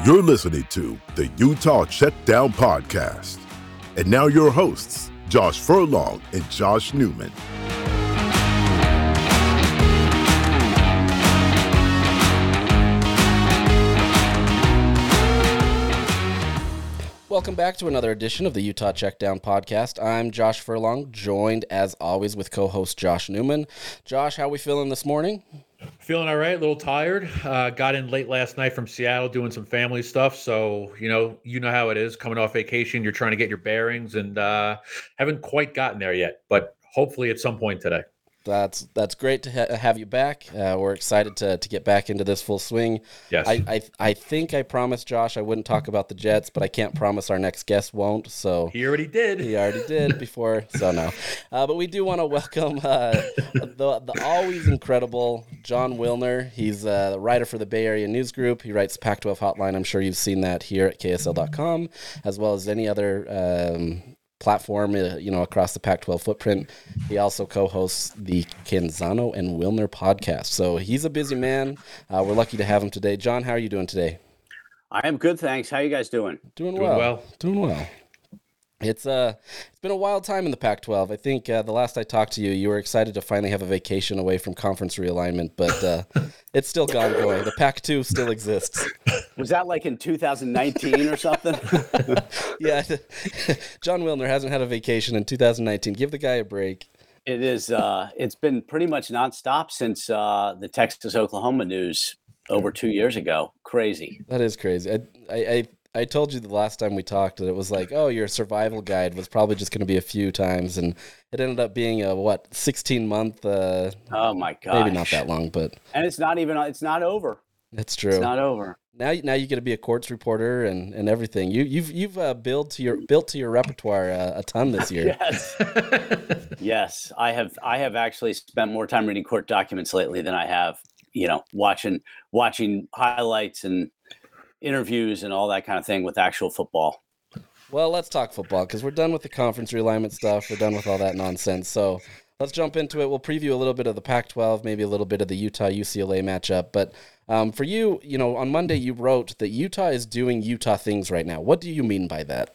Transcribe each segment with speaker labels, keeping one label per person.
Speaker 1: You're listening to the Utah Checkdown Podcast. And now your hosts, Josh Furlong and Josh Newman.
Speaker 2: Welcome back to another edition of the Utah Checkdown Podcast. I'm Josh Furlong, joined as always with co-host Josh Newman. Josh, how we feeling this morning?
Speaker 3: Feeling all right, a little tired. Got in late last night from Seattle doing some family stuff. So, you know how it is coming off vacation. You're trying to get your bearings and haven't quite gotten there yet, but hopefully at some point today.
Speaker 2: That's great to have you back. We're excited to get back into this full swing.
Speaker 3: Yes.
Speaker 2: I think I promised Josh I wouldn't talk about the Jets, but I can't promise our next guest won't. So
Speaker 3: He already did
Speaker 2: before, so no. But we do want to welcome the always incredible Jon Wilner. He's the writer for the Bay Area News Group. He writes Pac-12 Hotline. I'm sure you've seen that here at KSL.com, as well as any other platform, across the Pac-12 footprint. He also co-hosts the Canzano and Wilner podcast. So he's a busy man. We're lucky to have him today. Jon, how are you doing today?
Speaker 4: I am good, thanks. How are you guys doing?
Speaker 2: Doing well. It's been a wild time in the Pac-12. I think the last I talked to you, you were excited to finally have a vacation away from conference realignment, but it's still gone going. The Pac-2 still exists.
Speaker 4: Was that like in 2019 or something?
Speaker 2: Yeah. Jon Wilner hasn't had a vacation in 2019. Give the guy a break.
Speaker 4: It is. It's been pretty much nonstop since the Texas-Oklahoma news over 2 years ago. Crazy.
Speaker 2: That is crazy. I told you the last time we talked that it was like, oh, your survival guide was probably just going to be a few times, and it ended up being a 16-month.
Speaker 4: Oh my gosh.
Speaker 2: Maybe not that long, but
Speaker 4: and it's not over.
Speaker 2: That's true.
Speaker 4: It's not over.
Speaker 2: Now you get to be a courts reporter and everything. You've built to your repertoire a ton this year.
Speaker 4: Yes. Yes, I have actually spent more time reading court documents lately than I have, watching highlights and interviews and all that kind of thing with actual football.
Speaker 2: Well, let's talk football because we're done with the conference realignment stuff. We're done with all that nonsense. So let's jump into it. We'll preview a little bit of the Pac-12, maybe a little bit of the Utah-UCLA matchup. But for you, on Monday you wrote that Utah is doing Utah things right now. What do you mean by that?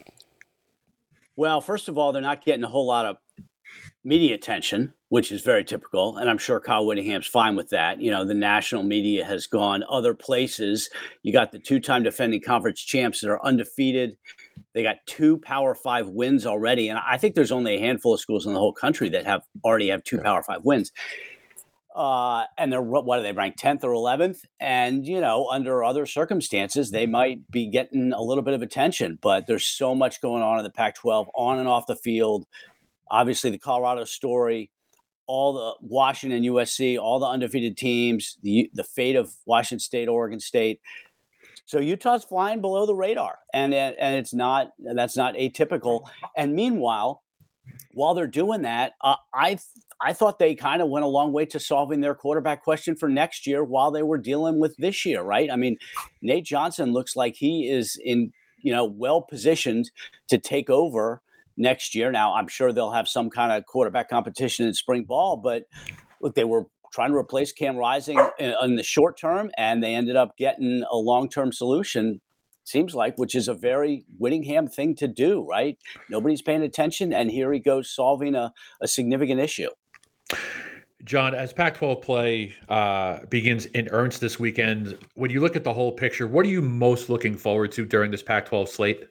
Speaker 4: Well, first of all, they're not getting a whole lot of media attention, which is very typical. And I'm sure Kyle Whittingham's fine with that. The national media has gone other places. You got the two-time defending conference champs that are undefeated. They got 2 Power 5 wins already. And I think there's only a handful of schools in the whole country that already have 2 Power 5 wins. And they're, what are they, ranked 10th or 11th? And, under other circumstances, they might be getting a little bit of attention. But there's so much going on in the Pac-12 on and off the field. Obviously, the Colorado story, all the Washington, USC, all the undefeated teams, the fate of Washington State, Oregon State. So Utah's flying below the radar, and that's not atypical. And meanwhile, while they're doing that, I thought they kind of went a long way to solving their quarterback question for next year while they were dealing with this year, right? I mean, Nate Johnson looks like he is well positioned to take over next year. Now, I'm sure they'll have some kind of quarterback competition in spring ball, but look, they were trying to replace Cam Rising in the short term, and they ended up getting a long-term solution, seems like, which is a very Whittingham thing to do, right? Nobody's paying attention, and here he goes solving a significant issue.
Speaker 3: Jon, as Pac-12 play begins in earnest this weekend, when you look at the whole picture, what are you most looking forward to during this Pac-12 slate?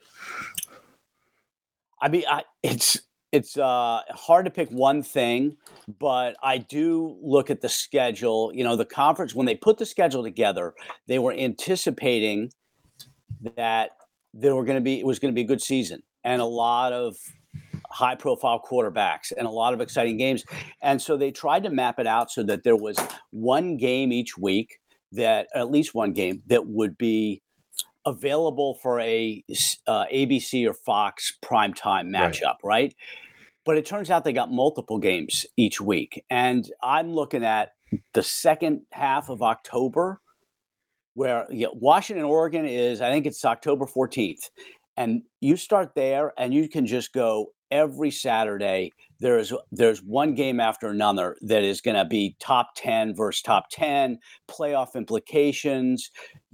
Speaker 4: I mean, it's hard to pick one thing, but I do look at the schedule. The conference, when they put the schedule together, they were anticipating that it was going to be a good season and a lot of high-profile quarterbacks and a lot of exciting games. And so they tried to map it out so that there was one game each week, at least one game that would be available for a ABC or Fox primetime matchup, right? But it turns out they got multiple games each week. And I'm looking at the second half of October, where Washington, Oregon is, I think it's October 14th. And you start there and you can just go every Saturday there's one game after another that is going to be top 10 versus top 10, playoff implications,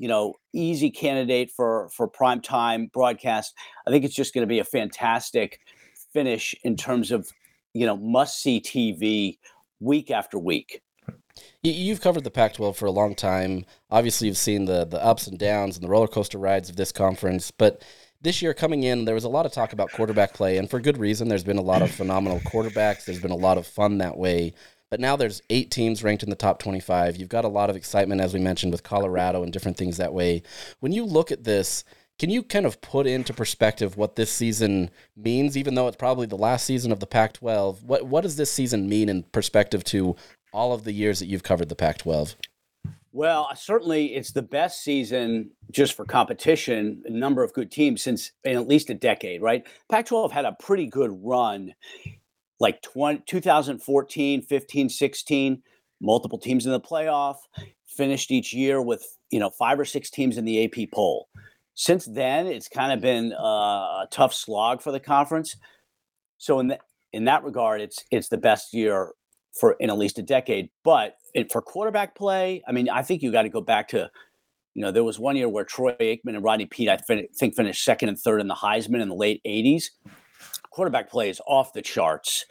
Speaker 4: easy candidate for primetime broadcast. I think it's just going to be a fantastic finish in terms of, must-see TV week after week.
Speaker 2: You've covered the Pac-12 for a long time. Obviously, you've seen the ups and downs and the roller coaster rides of this conference, but this year coming in, there was a lot of talk about quarterback play, and for good reason. There's been a lot of phenomenal quarterbacks. There's been a lot of fun that way. But now there's 8 teams ranked in the top 25. You've got a lot of excitement, as we mentioned, with Colorado and different things that way. When you look at this, can you kind of put into perspective what this season means, even though it's probably the last season of the Pac-12? What does this season mean in perspective to all of the years that you've covered the Pac-12?
Speaker 4: Well, certainly it's the best season just for competition, a number of good teams since in at least a decade, right? Pac-12 had a pretty good run, like 2014, 15, 16, multiple teams in the playoff, finished each year with, 5 or 6 teams in the AP poll. Since then, it's kind of been a tough slog for the conference. So in that regard, it's the best year in at least a decade. But for quarterback play, I mean, I think you got to go back to, there was one year where Troy Aikman and Rodney Peete, I think, finished second and third in the Heisman in the late 80s. Quarterback play is off the charts.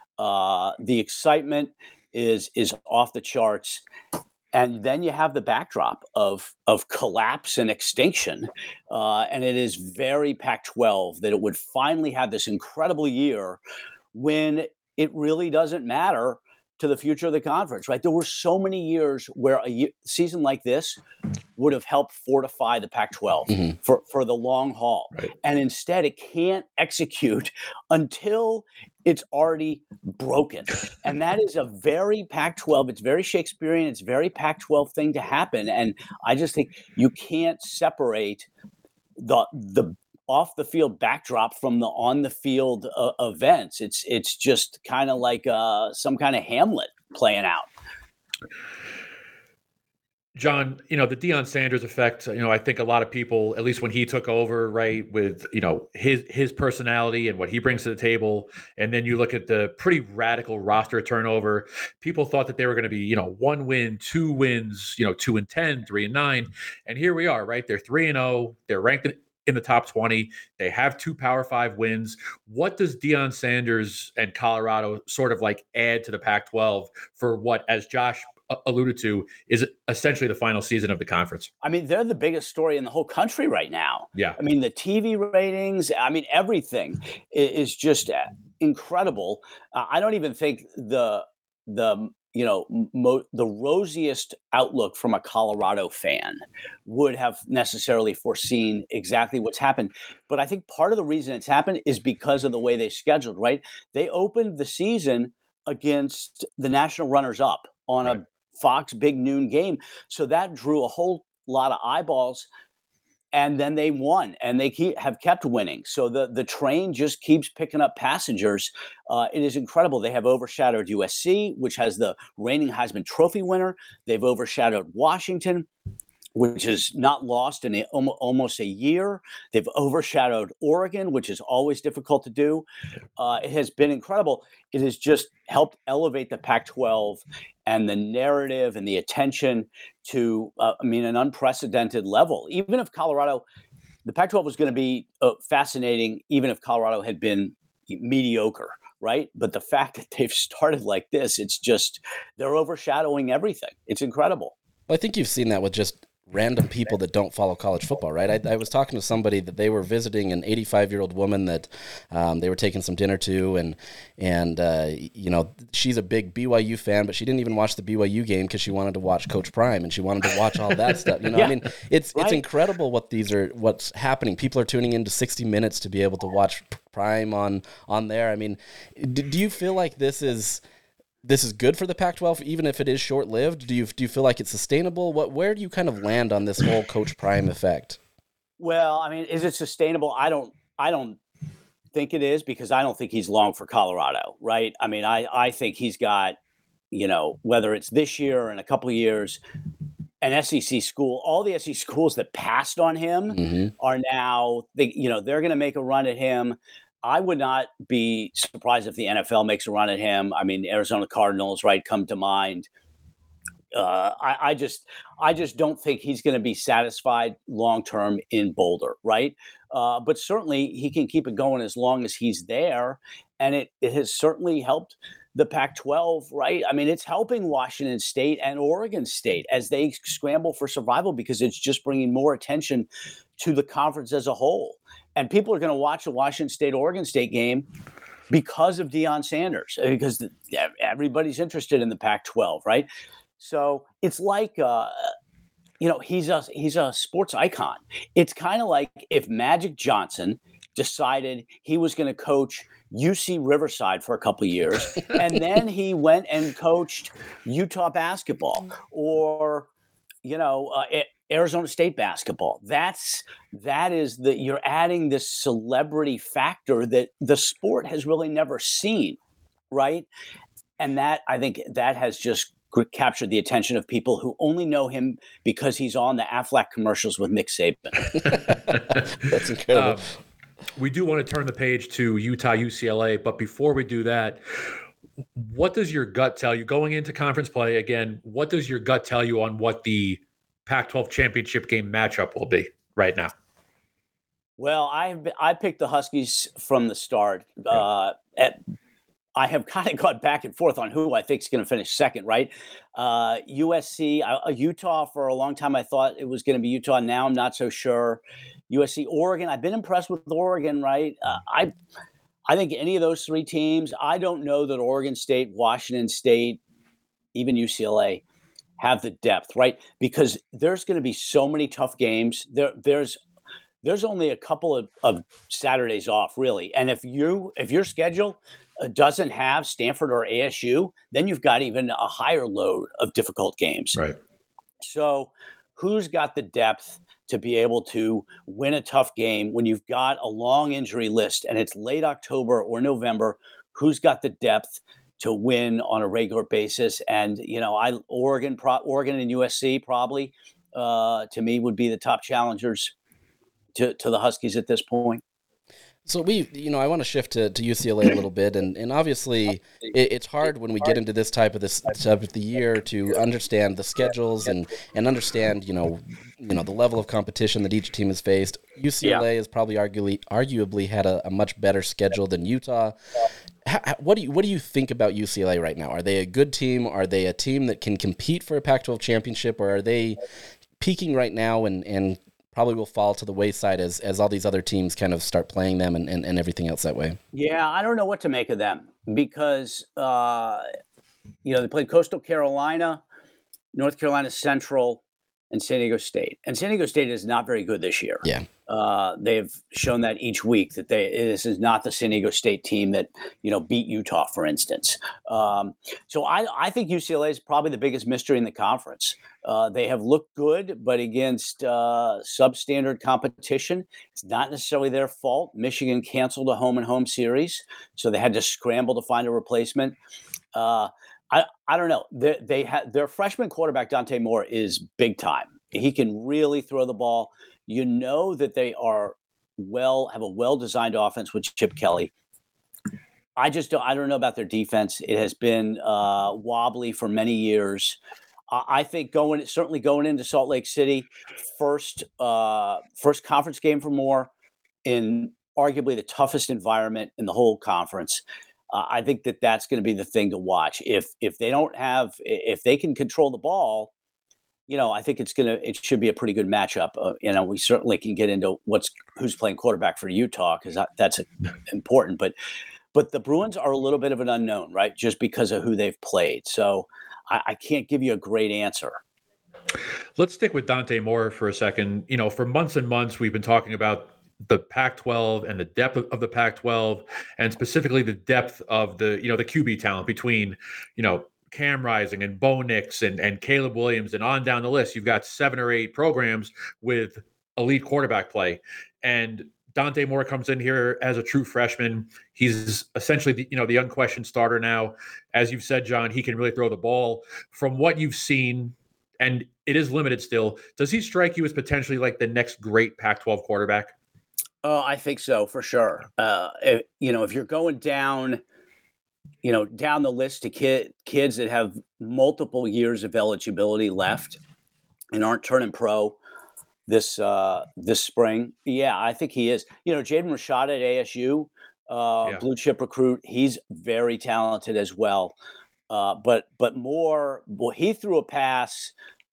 Speaker 4: The excitement is off the charts. And then you have the backdrop of collapse and extinction. And it is very Pac-12 that it would finally have this incredible year when it really doesn't matter to the future of the conference, right? There were so many years where a season like this would have helped fortify the Pac-12 for the long haul.
Speaker 3: Right.
Speaker 4: And instead, it can't execute until it's already broken. And that is a very Pac-12, it's very Shakespearean, it's very Pac-12 thing to happen. And I just think you can't separate the off the field backdrop from the on the field events. It's just kind of like some kind of Hamlet playing out.
Speaker 3: John, the Deion Sanders effect, I think a lot of people, at least when he took over, right, with, his personality and what he brings to the table, and then you look at the pretty radical roster turnover, people thought that they were going to be, 1 win, 2 wins, 2-10, 3-9. And here we are, right? They're 3-0. They're ranked in the top 20. They have 2 Power 5 wins. What does Deion Sanders and Colorado sort of like add to the Pac-12 for what, as Josh alluded to, is essentially the final season of the conference?
Speaker 4: I mean, they're the biggest story in the whole country right now.
Speaker 3: Yeah.
Speaker 4: I mean, the TV ratings, everything is just incredible. I don't even think the rosiest outlook from a Colorado fan would have necessarily foreseen exactly what's happened. But I think part of the reason it's happened is because of the way they scheduled, right? They opened the season against the national runners-up on a Fox big noon game. So that drew a whole lot of eyeballs. And then they won, and they have kept winning. So the train just keeps picking up passengers. It is incredible. They have overshadowed USC, which has the reigning Heisman Trophy winner. They've overshadowed Washington, which is not lost in almost a year. They've overshadowed Oregon, which is always difficult to do. It has been incredible. It has just helped elevate the Pac-12 and the narrative and the attention to, an unprecedented level. Even if the Pac-12 was going to be fascinating, even if Colorado had been mediocre, right? But the fact that they've started like this, it's just, they're overshadowing everything. It's incredible.
Speaker 2: Well, I think you've seen that with just random people that don't follow college football, right? I was talking to somebody that they were visiting an 85-year-old woman that they were taking some dinner to, and she's a big BYU fan, but she didn't even watch the BYU game because she wanted to watch Coach Prime and she wanted to watch all that stuff. It's incredible what's happening. People are tuning into 60 Minutes to be able to watch Prime on there. Do you feel like this is good for the Pac-12, even if it is short-lived? Do you feel like it's sustainable? Where do you kind of land on this whole Coach Prime effect?
Speaker 4: Well, is it sustainable? I don't think it is, because I don't think he's long for Colorado, right? I think he's got, whether it's this year or in a couple of years, an SEC school. All the SEC schools that passed on him are now, they're going to make a run at him. I would not be surprised if the NFL makes a run at him. I mean, Arizona Cardinals, right, come to mind. I just don't think he's going to be satisfied long term in Boulder, right? But certainly he can keep it going as long as he's there, and it has certainly helped the Pac-12, right? I mean, it's helping Washington State and Oregon State as they scramble for survival because it's just bringing more attention to the conference as a whole. And people are going to watch the Washington State-Oregon State game because of Deion Sanders, because everybody's interested in the Pac-12, right? So it's like, he's a sports icon. It's kind of like if Magic Johnson decided he was going to coach UC Riverside for a couple of years, and then he went and coached Utah basketball or, Arizona State basketball. That is you're adding this celebrity factor that the sport has really never seen, right? And that, I think, that has just captured the attention of people who only know him because he's on the Aflac commercials with Nick Saban.
Speaker 2: That's incredible.
Speaker 3: We do want to turn the page to Utah, UCLA, but before we do that, what does your gut tell you going into conference play again? What does your gut tell you on what the Pac-12 championship game matchup will be right now?
Speaker 4: Well, I picked the Huskies from the start. I have kind of gone back and forth on who I think is going to finish second, right? USC, Utah for a long time. I thought it was going to be Utah. Now I'm not so sure. USC, Oregon. I've been impressed with Oregon, right? I think any of those three teams, I don't know that Oregon State, Washington State, even UCLA have the depth, right? Because there's going to be so many tough games. There's only a couple of Saturdays off, really. And if your schedule doesn't have Stanford or ASU, then you've got even a higher load of difficult games.
Speaker 3: Right.
Speaker 4: So who's got the depth to be able to win a tough game when you've got a long injury list and it's late October or November? Who's got the depth to win on a regular basis? And, Oregon and USC probably, to me, would be the top challengers to the Huskies at this point.
Speaker 2: So I want to shift to UCLA a little bit, and obviously it's hard when we get into this type of the year to understand the schedules and understand the level of competition that each team has faced. UCLA has probably arguably had a much better schedule than Utah. What do you think about UCLA right now? Are they a good team? Are they a team that can compete for a Pac-12 championship, or are they peaking right now and probably will fall to the wayside as all these other teams kind of start playing them and everything else that way?
Speaker 4: Yeah, I don't know what to make of them because, they played Coastal Carolina, North Carolina Central, and San Diego State. And San Diego State is not very good this year.
Speaker 2: Yeah.
Speaker 4: They've shown that each week that this is not the San Diego State team that, beat Utah, for instance. So I think UCLA is probably the biggest mystery in the conference. They have looked good, but against substandard competition. It's not necessarily their fault. Michigan canceled a home-and-home series, so they had to scramble to find a replacement. I don't know. Their freshman quarterback, Dante Moore, is big time. He can really throw the ball. That they have a well-designed offense with Chip Kelly. I don't know about their defense. It has been wobbly for many years. I think certainly going into Salt Lake City, first conference game for Moore in arguably the toughest environment in the whole conference. I think that's going to be the thing to watch. If they can control the ball, I think it should be a pretty good matchup. We certainly can get into who's playing quarterback for Utah because that's important. But the Bruins are a little bit of an unknown, right? Just because of who they've played. So I can't give you a great answer.
Speaker 3: Let's stick with Dante Moore for a second. For months and months, we've been talking about the Pac-12 and the depth of the Pac-12, and specifically the depth of the QB talent between, Cam Rising and Bo Nix and Caleb Williams and on down the list. You've got 7 or 8 programs with elite quarterback play. And Dante Moore comes in here as a true freshman. He's essentially the unquestioned starter now. As you've said, John, he can really throw the ball. From what you've seen, and it is limited still, does he strike you as potentially like the next great Pac-12 quarterback?
Speaker 4: I think so for sure. If you're going down, down the list to kids that have multiple years of eligibility left and aren't turning pro this spring, yeah, I think he is. Jaden Rashad at ASU, blue chip recruit. He's very talented as well. But more, well, he threw a pass.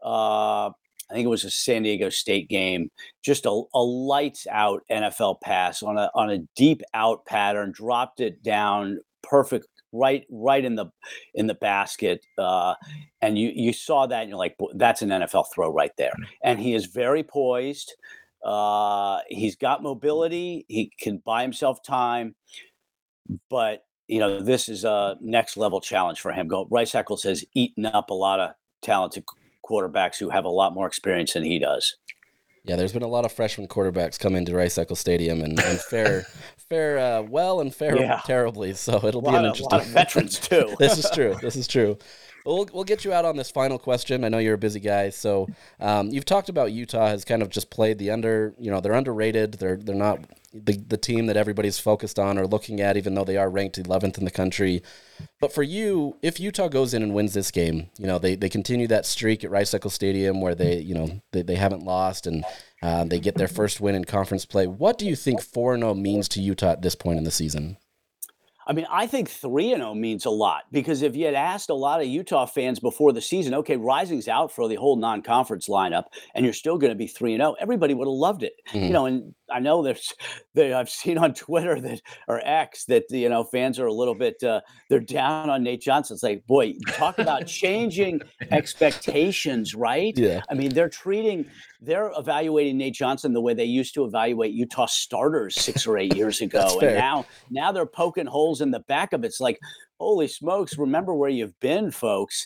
Speaker 4: I think it was a San Diego State game, just a lights out NFL pass on a deep out pattern, dropped it down perfect, right in the basket. And you saw that and you're like, that's an NFL throw right there. And he is very poised. He's got mobility. He can buy himself time, but this is a next level challenge for him. Rice Eccles has eaten up a lot of talented quarterbacks who have a lot more experience than he does.
Speaker 2: Yeah, there's been a lot of freshman quarterbacks come into Rice Eccles Stadium and fare well and fare terribly. So it'll be an interesting.
Speaker 4: A lot of veterans too.
Speaker 2: This is true. We'll get you out on this final question. I know you're a busy guy, so you've talked about Utah has kind of just played they're underrated. They're not the team that everybody's focused on or looking at, even though they are ranked 11th in the country. But for you, if Utah goes in and wins this game, they continue that streak at Rice Eccles Stadium where they haven't lost and they get their first win in conference play. What do you think 4-0 means to Utah at this point in the season?
Speaker 4: I mean, I think 3-0 means a lot because if you had asked a lot of Utah fans before the season, okay, Rising's out for the whole non-conference lineup and you're still going to be 3-0, everybody would have loved it.
Speaker 2: Mm-hmm.
Speaker 4: And I know I've seen on Twitter or X that, fans are a little bit, they're down on Nate Johnson. It's like, boy, talk about changing expectations, right?
Speaker 2: Yeah.
Speaker 4: I mean, they're evaluating Nate Johnson the way they used to evaluate Utah starters 6 or 8 years ago. And now they're poking holes in the back of it. It's like, holy smokes, remember where you've been, folks.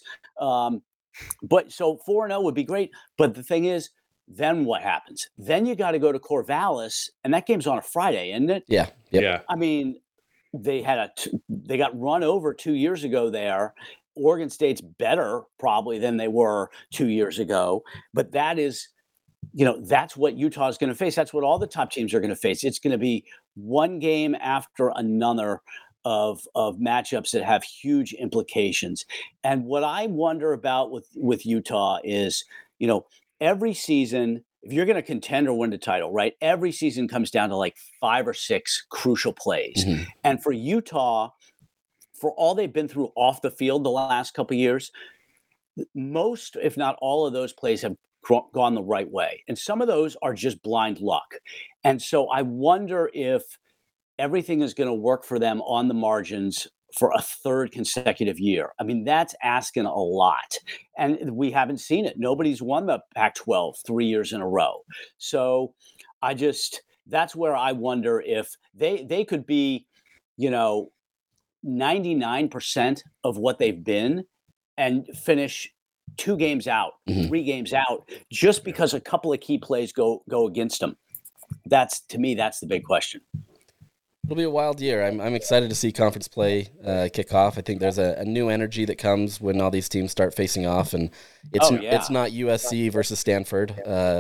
Speaker 4: But so 4-0 would be great. But the thing is, then what happens? Then you got to go to Corvallis, and that game's on a Friday, isn't it?
Speaker 2: Yeah. Yep.
Speaker 3: Yeah.
Speaker 4: I mean, they got run over 2 years ago there. Oregon State's better probably than they were 2 years ago. But that is, that's what Utah is going to face. That's what all the top teams are going to face. It's going to be one game after another of matchups that have huge implications. And what I wonder about with Utah is, every season, if you're going to contend or win the title, right, every season comes down to like 5 or 6 crucial plays.
Speaker 2: Mm-hmm.
Speaker 4: And for Utah, for all they've been through off the field the last couple of years, most, if not all of those plays have gone the right way. And some of those are just blind luck. And so I wonder if everything is going to work for them on the margins for a third consecutive year. I mean, that's asking a lot. And we haven't seen it. Nobody's won the Pac-12 3 years in a row. So that's where I wonder if they could be, 99% of what they've been and finish 2 games out, 3 games out, just because a couple of key plays go against them. To me, that's the big question.
Speaker 2: It'll be a wild year. I'm excited to see conference play kick off. I think there's a new energy that comes when all these teams start facing off, and it's not USC versus Stanford. Or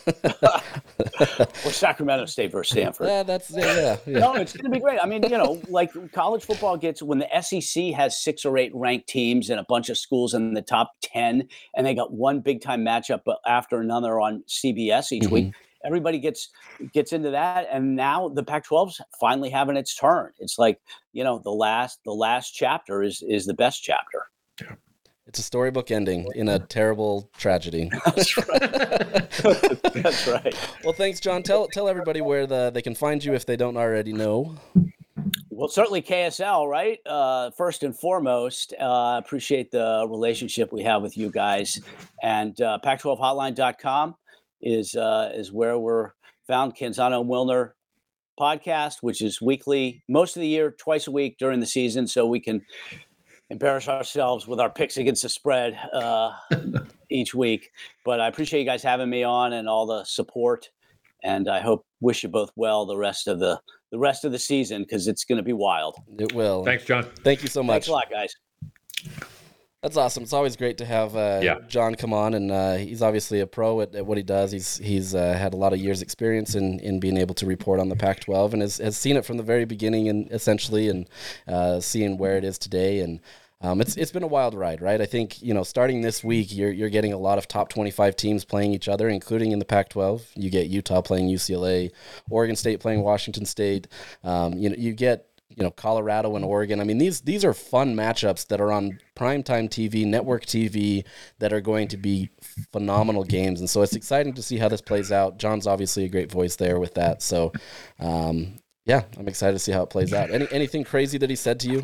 Speaker 4: Sacramento State versus Stanford.
Speaker 2: Yeah,
Speaker 4: No, it's going to be great. I mean, like college football when the SEC has 6 or 8 ranked teams and a bunch of schools in the top 10, and they got one big time matchup after another on CBS each week. Everybody gets into that, and now the Pac-12's finally having its turn. It's like, the last chapter is the best chapter.
Speaker 2: Yeah. It's a storybook ending in a terrible tragedy.
Speaker 4: That's right. That's right.
Speaker 2: Well, thanks, John. Tell everybody where they can find you if they don't already know.
Speaker 4: Well, certainly KSL, right? First and foremost, appreciate the relationship we have with you guys, and Pac12hotline.com. is where we're found. Canzano and Wilner podcast, which is weekly, most of the year, twice a week during the season, so we can embarrass ourselves with our picks against the spread each week. But I appreciate you guys having me on and all the support, and I wish you both well the rest of the season, because it's going to be wild.
Speaker 2: It will.
Speaker 3: Thanks, John.
Speaker 2: Thank you so much.
Speaker 4: Thanks a lot, guys.
Speaker 2: That's awesome. It's always great to have John come on, and he's obviously a pro at what he does. He's had a lot of years' experience in being able to report on the Pac-12 and has seen it from the very beginning, and essentially, and seeing where it is today. And it's been a wild ride, right? I think, starting this week, you're getting a lot of top 25 teams playing each other, including in the Pac-12. You get Utah playing UCLA, Oregon State playing Washington State. You get Colorado and Oregon. I mean, these are fun matchups that are on primetime TV, network TV, that are going to be phenomenal games. And so it's exciting to see how this plays out. John's obviously a great voice there with that. So, I'm excited to see how it plays out. Anything crazy that he said to you?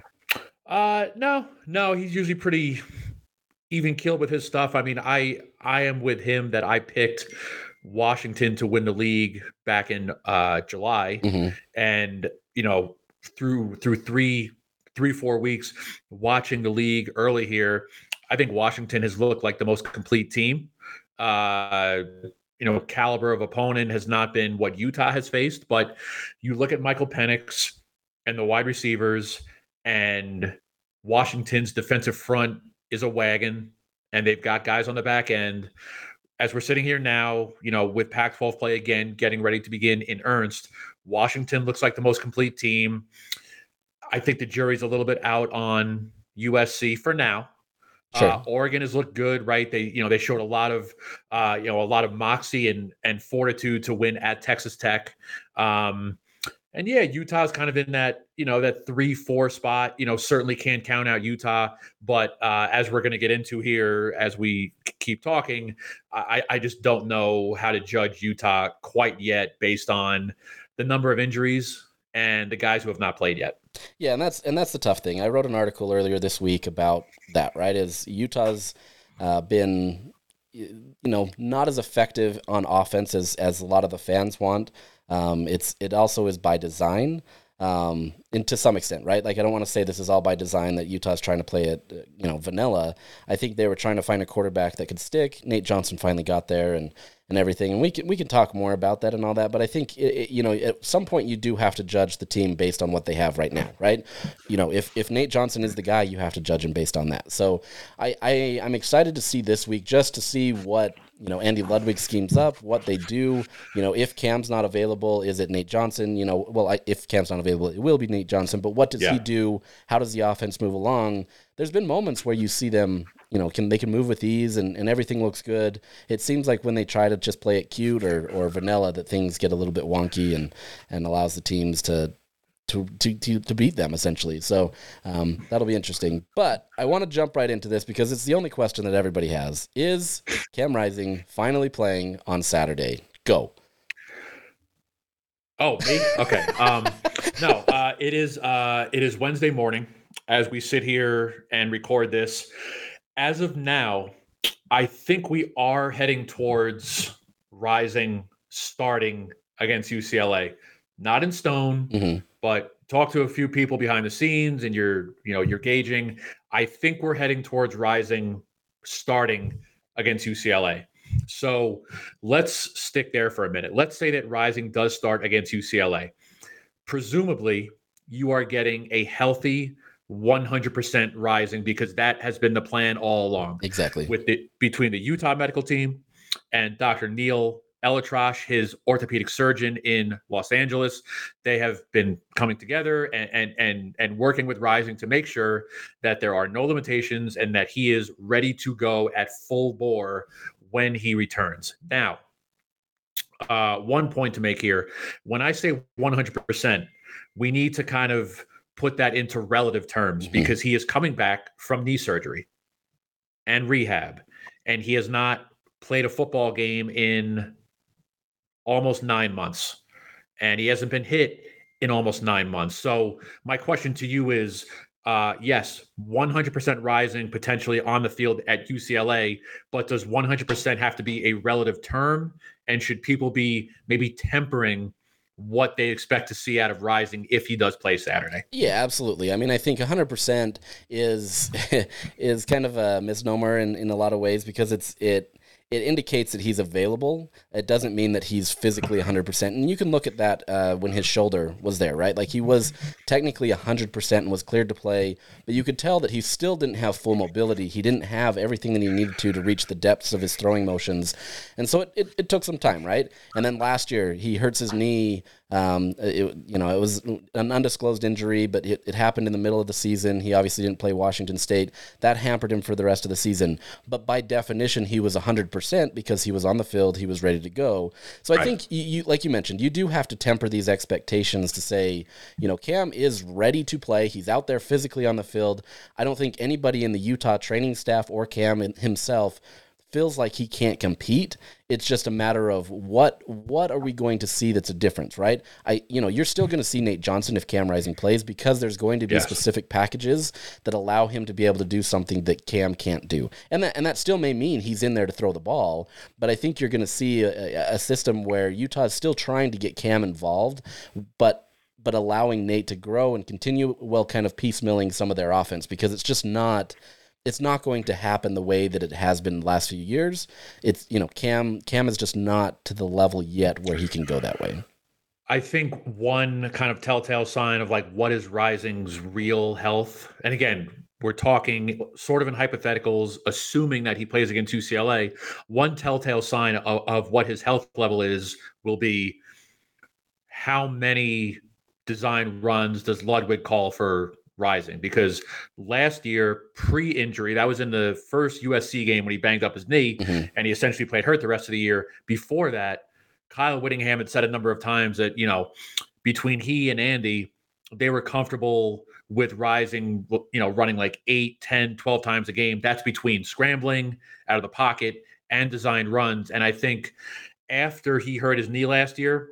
Speaker 3: No, he's usually pretty even keeled with his stuff. I mean, I am with him that I picked Washington to win the league back in July, and through 3-4 weeks watching the league early here, I think Washington has looked like the most complete team. Caliber of opponent has not been what Utah has faced, but you look at Michael Penix and the wide receivers, and Washington's defensive front is a wagon, and they've got guys on the back end. As we're sitting here now, with Pac-12 play again, getting ready to begin in earnest, Washington looks like the most complete team. I think the jury's a little bit out on USC for now.
Speaker 2: Sure.
Speaker 3: Oregon has looked good, right? They showed a lot of moxie and fortitude to win at Texas Tech. And Utah's kind of in that, that 3-4 spot. Certainly can't count out Utah, but as we're going to get into here as we keep talking, I just don't know how to judge Utah quite yet based on the number of injuries and the guys who have not played yet.
Speaker 2: Yeah, and that's the tough thing. I wrote an article earlier this week about that, right? Is Utah's been not as effective on offense as a lot of the fans want. It also is by design, and to some extent, right? Like, I don't want to say this is all by design, that Utah's trying to play it, vanilla. I think they were trying to find a quarterback that could stick. Nate Johnson finally got there and everything. And we can talk more about that and all that. But I think, at some point you do have to judge the team based on what they have right now, right? If Nate Johnson is the guy, you have to judge him based on that. So I'm excited to see this week, just to see what, Andy Ludwig schemes up, what they do. If Cam's not available, is it Nate Johnson? If Cam's not available, it will be Nate Johnson. But what does he do? How does the offense move along? There's been moments where you see them, they can move with ease and everything looks good. It seems like when they try to just play it cute or vanilla, that things get a little bit wonky and allows the teams to beat them, essentially. So that'll be interesting. But I want to jump right into this because it's the only question that everybody has. Is Cam Rising finally playing on Saturday? Go.
Speaker 3: Oh, me? Okay. No, it is Wednesday morning as we sit here and record this. As of now, I think we are heading towards Rising starting against UCLA. Not in stone, but talk to a few people behind the scenes and you're gauging. I think we're heading towards Rising starting against UCLA. So let's stick there for a minute. Let's say that Rising does start against UCLA. Presumably, you are getting a healthy 100% Rising, because that has been the plan all along.
Speaker 2: Exactly.
Speaker 3: Between the Utah medical team and Dr. Neil Elatrash, his orthopedic surgeon in Los Angeles, they have been coming together and working with Rising to make sure that there are no limitations and that he is ready to go at full bore when he returns. Now, one point to make here. When I say 100%, we need to kind of put that into relative terms, because he is coming back from knee surgery and rehab, and he has not played a football game in almost 9 months, and he hasn't been hit in almost 9 months. So my question to you is, yes, 100% Rising potentially on the field at UCLA, but does 100% have to be a relative term? And should people be maybe tempering what they expect to see out of Rising if he does play Saturday?
Speaker 2: Yeah, absolutely. I mean, I think 100% is kind of a misnomer in a lot of ways, because it it indicates that he's available. It doesn't mean that he's physically 100%. And you can look at that when his shoulder was there, right? Like he was technically 100% and was cleared to play, but you could tell that he still didn't have full mobility. He didn't have everything that he needed to reach the depths of his throwing motions. And so it took some time, right? And then last year he hurts his knee. It was an undisclosed injury, but it happened in the middle of the season. He obviously didn't play Washington State. That hampered him for the rest of the season. But by definition, he was 100% because he was on the field. He was ready to go. So I think, you like you mentioned, you do have to temper these expectations to say, Cam is ready to play. He's out there physically on the field. I don't think anybody in the Utah training staff or Cam himself feels like he can't compete. It's just a matter of what are we going to see that's a difference, right? You're still going to see Nate Johnson if Cam Rising plays because there's going to be specific packages that allow him to be able to do something that Cam can't do. And that still may mean he's in there to throw the ball, but I think you're going to see a system where Utah is still trying to get Cam involved, but allowing Nate to grow and continue, kind of piecemealing some of their offense, because it's not going to happen the way that it has been the last few years. It's, Cam is just not to the level yet where he can go that way.
Speaker 3: I think one kind of telltale sign of like what is Rising's real health, and again, we're talking sort of in hypotheticals, assuming that he plays against UCLA. One telltale sign of what his health level will be how many design runs does Ludwig call for Rising, because last year pre-injury, that was in the first USC game when he banged up his knee, and he essentially played hurt the rest of the year. Before that, Kyle Whittingham had said a number of times that, between he and Andy, they were comfortable with Rising, running like 8, 10, 12 times a game. That's between scrambling out of the pocket and design runs. And I think after he hurt his knee last year,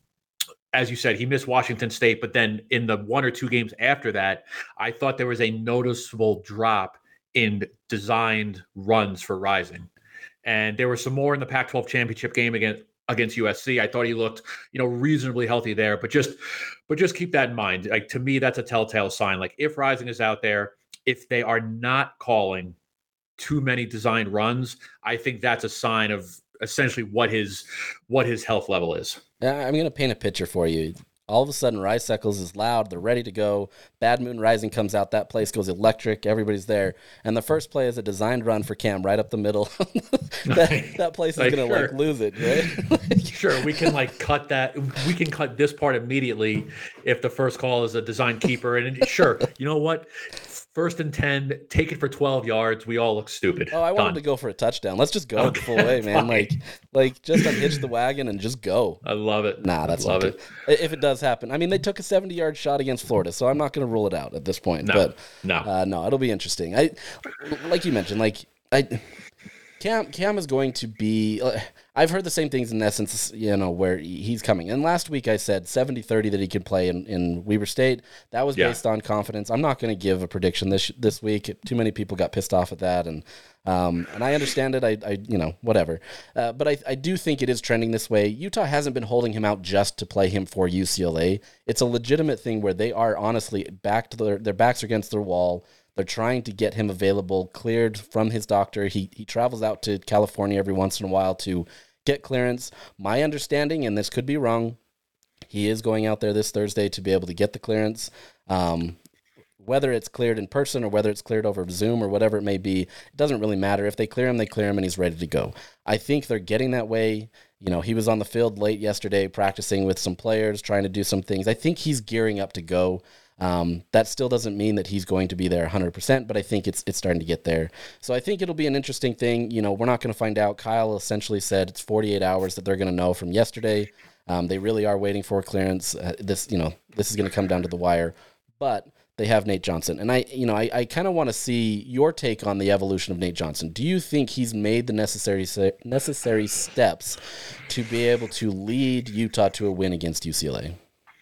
Speaker 3: as you said, he missed Washington State, but then in the 1 or 2 games after that, I thought there was a noticeable drop in designed runs for Rising. And there were some more in the Pac-12 championship game against USC. I thought he looked, reasonably healthy there, but just keep that in mind. Like, to me, that's a telltale sign. Like, if Rising is out there, if they are not calling too many designed runs, I think that's a sign of essentially what his health level is.
Speaker 2: I'm going to paint a picture for you. All of a sudden, Rice Eccles is loud. They're ready to go. Bad Moon Rising comes out. That place goes electric. Everybody's there. And the first play is a designed run for Cam right up the middle. that place is going to lose it, right?
Speaker 3: Sure, we can cut that. We can cut this part immediately if the first call is a designed keeper. And sure, you know what? 1st and 10, take it for 12 yards. We all look stupid.
Speaker 2: Oh, I wanted to go for a touchdown. Let's just go the full way, man. Like just unhitch the wagon and just go.
Speaker 3: I love it.
Speaker 2: Nah, that's not it. If it does happen. I mean, they took a 70-yard shot against Florida, so I'm not going to rule it out at this point. No, it'll be interesting. Like you mentioned, Cam is going to be I've heard the same things in essence, where he's coming. And last week I said 70-30 that he could play in Weber State. That was based on confidence. I'm not going to give a prediction this week. Too many people got pissed off at that, and I understand it. I whatever. But I do think it is trending this way. Utah hasn't been holding him out just to play him for UCLA. It's a legitimate thing where they are honestly their backs are against their wall. They're trying to get him available, cleared from his doctor. He travels out to California every once in a while to get clearance. My understanding, and this could be wrong, he is going out there this Thursday to be able to get the clearance. Whether it's cleared in person or whether it's cleared over Zoom or whatever it may be, it doesn't really matter. If they clear him, and he's ready to go. I think they're getting that way. He was on the field late yesterday practicing with some players, trying to do some things. I think he's gearing up to go. That still doesn't mean that he's going to be there 100%, but I think it's starting to get there. So I think it'll be an interesting thing. We're not going to find out. Kyle essentially said it's 48 hours that they're going to know from yesterday. They really are waiting for clearance. This is going to come down to the wire, but they have Nate Johnson. And I kind of want to see your take on the evolution of Nate Johnson. Do you think he's made the necessary steps to be able to lead Utah to a win against UCLA?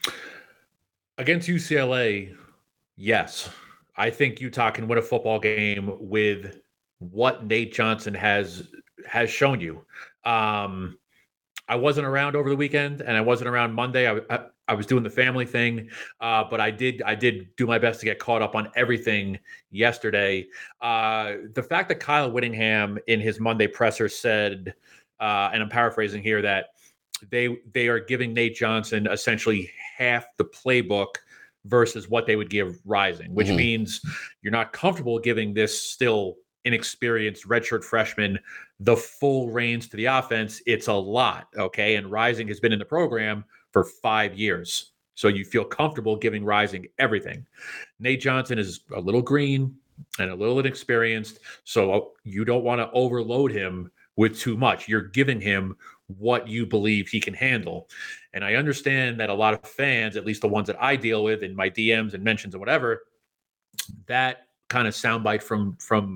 Speaker 3: Against UCLA, yes. I think Utah can win a football game with what Nate Johnson has shown you. I wasn't around over the weekend, and I wasn't around Monday. I was doing the family thing, but I did do my best to get caught up on everything yesterday. The fact that Kyle Whittingham in his Monday presser said, and I'm paraphrasing here, that they are giving Nate Johnson essentially half the playbook versus what they would give Rising, which means you're not comfortable giving this still inexperienced redshirt freshman the full reins to the offense. It's a lot, okay? And Rising has been in the program for 5 years. So you feel comfortable giving Rising everything. Nate Johnson is a little green and a little inexperienced, so you don't want to overload him with too much. You're giving him what you believe he can handle. And I understand that a lot of fans, at least the ones that I deal with in my DMs and mentions and whatever, that kind of soundbite from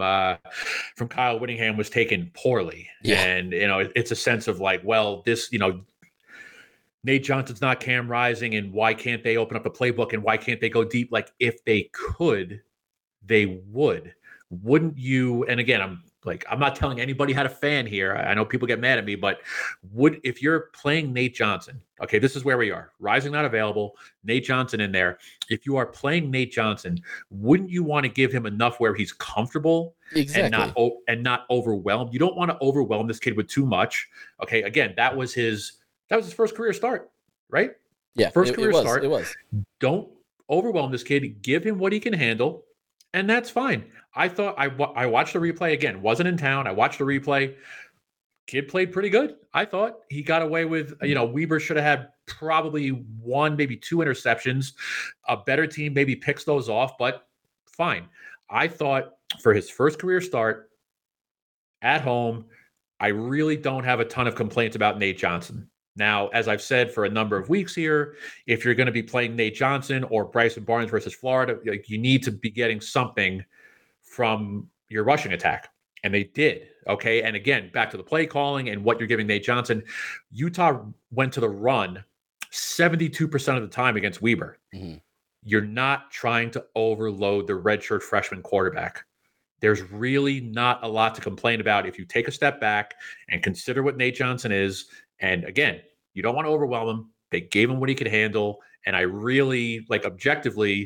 Speaker 3: Kyle Whittingham was taken poorly. Yeah. And, it's a sense of like, well, this, Nate Johnson's not Cam Rising, and why can't they open up a playbook, and why can't they go deep? Like, if they could, they would. Wouldn't you? And again, I'm not telling anybody how to fan here. I know people get mad at me, but if you're playing Nate Johnson, okay, this is where we are. Rising not available, Nate Johnson in there. If you are playing Nate Johnson, wouldn't you want to give him enough where he's comfortable and not overwhelmed? You don't want to overwhelm this kid with too much. Okay, again, that was his first career start, right?
Speaker 2: Yeah,
Speaker 3: first career start.
Speaker 2: It was.
Speaker 3: Don't overwhelm this kid. Give him what he can handle, and that's fine. I thought I watched the replay again. Wasn't in town. I watched the replay. Kid played pretty good. I thought he got away with. Weber should have had probably 1, maybe 2 interceptions. A better team maybe picks those off, but fine. I thought for his first career start at home, I really don't have a ton of complaints about Nate Johnson. Now, as I've said for a number of weeks here, if you're going to be playing Nate Johnson or Bryson Barnes versus Florida, you need to be getting something from your rushing attack. And they did. Okay. And again, back to the play calling and what you're giving Nate Johnson. Utah went to the run 72% of the time against Weber. Mm-hmm. You're not trying to overload the redshirt freshman quarterback. There's really not a lot to complain about if you take a step back and consider what Nate Johnson is. And again, you don't want to overwhelm him. They gave him what he could handle. And I really, objectively,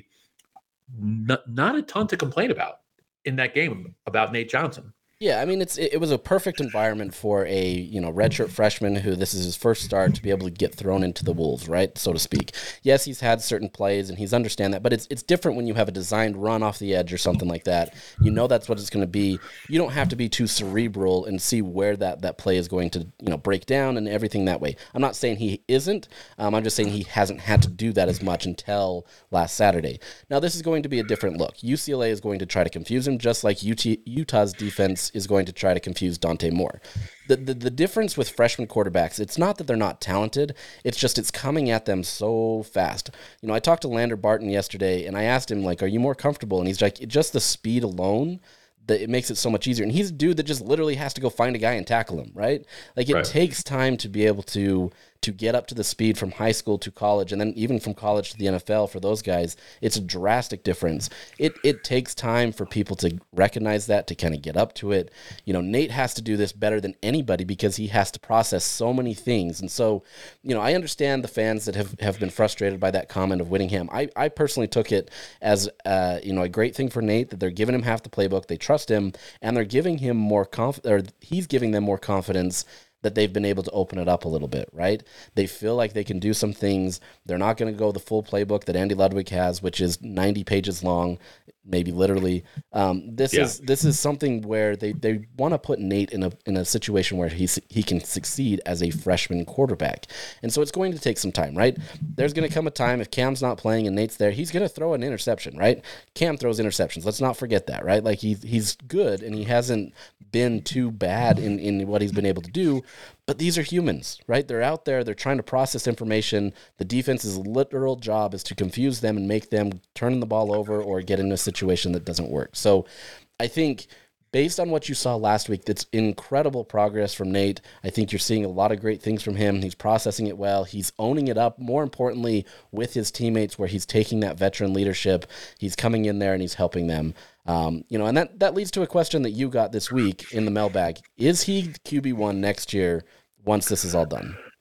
Speaker 3: not a ton to complain about in that game about Nate Johnson.
Speaker 2: Yeah, I mean, it was a perfect environment for a redshirt freshman who this is his first start to be able to get thrown into the wolves, right, so to speak. Yes, he's had certain plays and he's understand that, but it's different when you have a designed run off the edge or something like that. That's what it's going to be. You don't have to be too cerebral and see where that play is going to break down and everything that way. I'm not saying he isn't. I'm just saying he hasn't had to do that as much until last Saturday. Now this is going to be a different look. UCLA is going to try to confuse him, just like Utah's defense is going to try to confuse Dante Moore. The difference with freshman quarterbacks, it's not that they're not talented, it's just it's coming at them so fast. I talked to Lander Barton yesterday, and I asked him, are you more comfortable? And he's like, just the speed alone, that it makes it so much easier. And he's a dude that just literally has to go find a guy and tackle him, right? It takes time to be able to get up to the speed from high school to college, and then even from college to the NFL for those guys. It's a drastic difference. It takes time for people to recognize that, to kind of get up to it. Nate has to do this better than anybody because he has to process so many things. And so, I understand the fans that have been frustrated by that comment of Whittingham. I personally took it as, a great thing for Nate that they're giving him half the playbook. They trust him, and they're giving him more he's giving them more confidence that they've been able to open it up a little bit, right? They feel like they can do some things. They're not going to go the full playbook that Andy Ludwig has, which is 90 pages long, maybe literally. This is something where they want to put Nate in a situation where he can succeed as a freshman quarterback. And so it's going to take some time, right? There's going to come a time if Cam's not playing and Nate's there, he's going to throw an interception, right? Cam throws interceptions. Let's not forget that, right? He's good, and he hasn't been too bad in what he's been able to do. But these are humans, right? They're out there. They're trying to process information. The defense's literal job is to confuse them and make them turn the ball over or get in a situation that doesn't work. So I think based on what you saw last week, that's incredible progress from Nate. I think you're seeing a lot of great things from him. He's processing it well. He's owning it up, more importantly, with his teammates, where he's taking that veteran leadership. He's coming in there and he's helping them. And that leads to a question that you got this week in the mailbag. Is he QB1 next year once this is all done?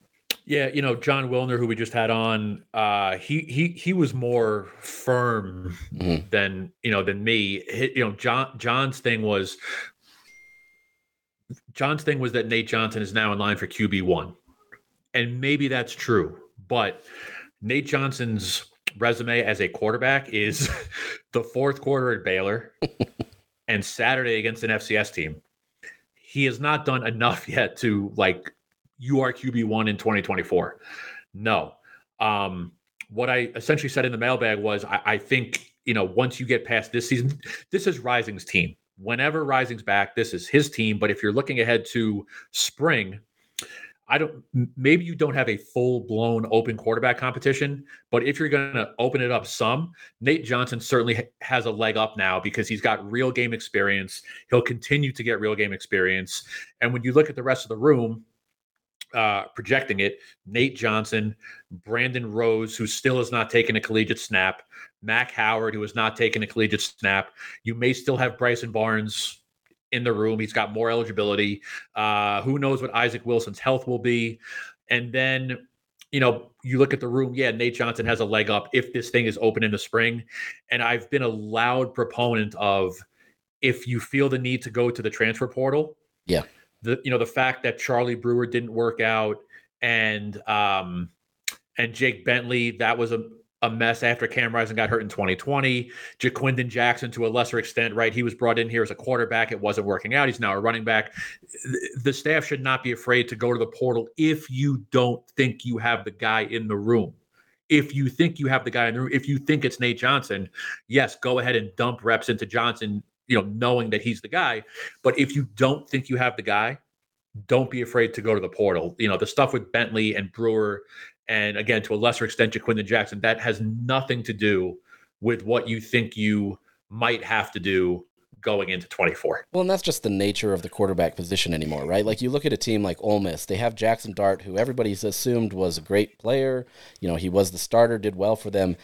Speaker 3: Yeah, John Wilner, who we just had on, he was more firm than me. John's thing was that Nate Johnson is now in line for QB1, and maybe that's true, but Nate Johnson's resume as a quarterback is the fourth quarter at Baylor and Saturday against an FCS team. He has not done enough yet to you are QB1 in 2024. No. What I essentially said in the mailbag was I think, once you get past this season, this is Rising's team. Whenever Rising's back, this is his team. But if you're looking ahead to spring, maybe you don't have a full-blown open quarterback competition, but if you're going to open it up some, Nate Johnson certainly has a leg up now because he's got real game experience. He'll continue to get real game experience. And when you look at the rest of the room, projecting it, Nate Johnson, Brandon Rose, who still has not taken a collegiate snap, Mac Howard, who has not taken a collegiate snap. You may still have Bryson Barnes in the room. He's got more eligibility. Who knows what Isaac Wilson's health will be. And then, you look at the room. Yeah, Nate Johnson has a leg up if this thing is open in the spring. And I've been a loud proponent of, if you feel the need to go to the transfer portal.
Speaker 2: Yeah.
Speaker 3: The fact that Charlie Brewer didn't work out and Jake Bentley, that was a mess after Cam Rising got hurt in 2020. Jaquindon Jackson, to a lesser extent, right? He was brought in here as a quarterback. It wasn't working out. He's now a running back. The staff should not be afraid to go to the portal if you don't think you have the guy in the room. If you think you have the guy in the room, if you think it's Nate Johnson, yes, go ahead and dump reps into Johnson, knowing that he's the guy. But if you don't think you have the guy, don't be afraid to go to the portal. The stuff with Bentley and Brewer, and again, to a lesser extent, Jaquindon Jackson, that has nothing to do with what you think you might have to do going into 24.
Speaker 2: Well, and that's just the nature of the quarterback position anymore, right? Like, you look at a team like Ole Miss, they have Jackson Dart, who everybody's assumed was a great player. He was the starter, did well for them.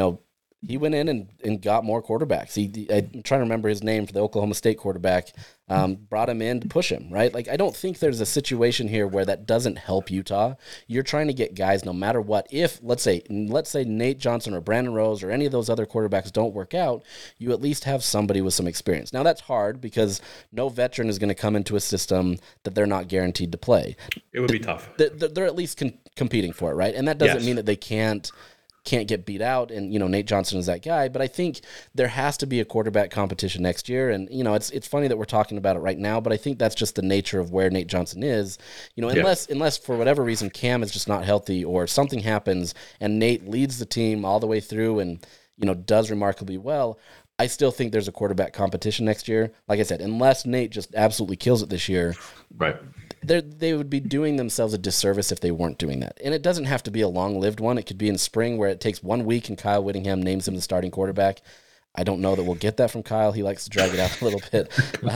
Speaker 2: He went in and got more quarterbacks. I'm trying to remember his name for the Oklahoma State quarterback. Brought him in to push him, right? Like, I don't think there's a situation here where that doesn't help Utah. You're trying to get guys no matter what. If, let's say Nate Johnson or Brandon Rose or any of those other quarterbacks don't work out, you at least have somebody with some experience. Now, that's hard because no veteran is going to come into a system that they're not guaranteed to play.
Speaker 3: It would be tough.
Speaker 2: They're at least competing for it, right? And that doesn't mean that they can't get beat out, and Nate Johnson is that guy, but I think there has to be a quarterback competition next year. And it's funny that we're talking about it right now, but I think that's just the nature of where Nate Johnson is. Unless for whatever reason Cam is just not healthy or something happens and Nate leads the team all the way through and does remarkably well, I still think there's a quarterback competition next year. Like I said, unless Nate just absolutely kills it this year,
Speaker 3: right?
Speaker 2: They would be doing themselves a disservice if they weren't doing that. And it doesn't have to be a long-lived one. It could be in spring where it takes 1 week and Kyle Whittingham names him the starting quarterback. I don't know that we'll get that from Kyle. He likes to drag it out a little bit.